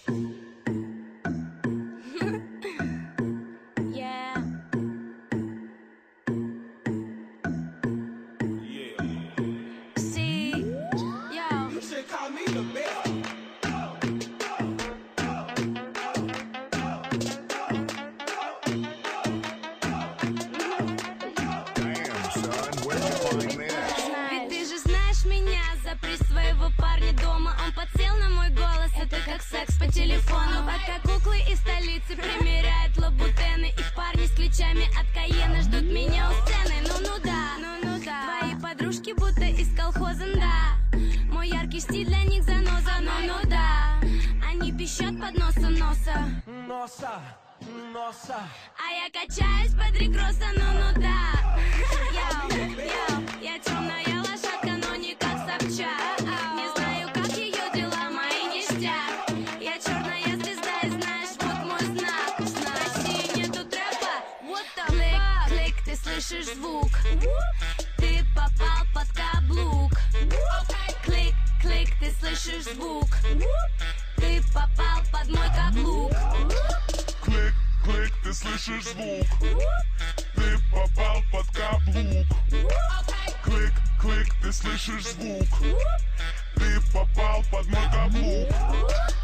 Парня дома, он подсел на мой голос. Это как секс по телефону. Пока куклы из столицы примеряют лабутены, их парни с ключами от Кайена ждут меня у сцены. Ну да, твои подружки будто из колхоза, да. Мой яркий стиль для них заноза, ну да. Они пищат под носом носа. А я качаюсь под рекросса, ну да. Я темная лошадка, но не как Собчак. Не знаю, как ее дела, мои ништяк. Я черная звезда, и знаешь, вот мой знак. В России нету трэпа, what the fuck. Клик, ты слышишь звук, ты попал под каблук. Клик, ты слышишь звук, ты попал под мой каблук. Клик, ты слышишь звук, ты попал под каблук. Клик, ты слышишь звук, ты попал под мой каблук.